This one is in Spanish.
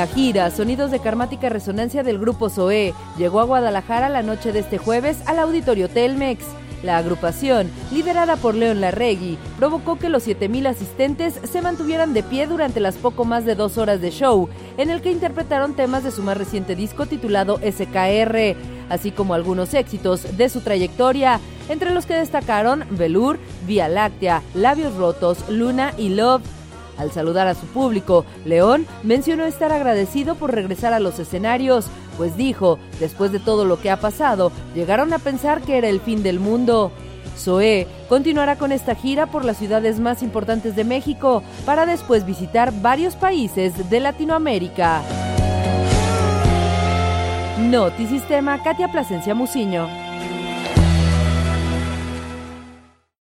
La gira Sonidos de Karmática Resonancia del grupo Zoé llegó a Guadalajara la noche de este jueves al Auditorio Telmex. La agrupación, liderada por León Larregui, provocó que los 7,000 asistentes se mantuvieran de pie durante las poco más de 2 horas de show, en el que interpretaron temas de su más reciente disco titulado SKR, así como algunos éxitos de su trayectoria, entre los que destacaron Velour, Vía Láctea, Labios Rotos, Luna y Love. Al saludar a su público, León mencionó estar agradecido por regresar a los escenarios, pues dijo, después de todo lo que ha pasado, llegaron a pensar que era el fin del mundo. Zoé continuará con esta gira por las ciudades más importantes de México, para después visitar varios países de Latinoamérica. Notisistema, Katia Plasencia Muciño.